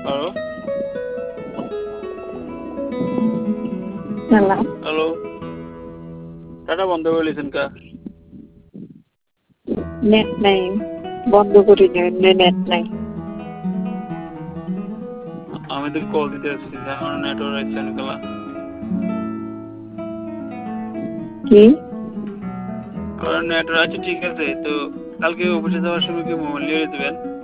Hello hello. Hello, data বন্ধ করে লিছেন কা? নেট নাই, বন্ধ করিনি, এমনি নেট নাই। আমি তো কল দিতে আসছি, আমার নেটওয়ার্ক আছে কালা। কি? আমার নেটওয়ার্ক আছে, ঠিক আছে। তো কালকে অফিসে যাওয়ার সময় কি মোবাইল নিয়ে দিবেন?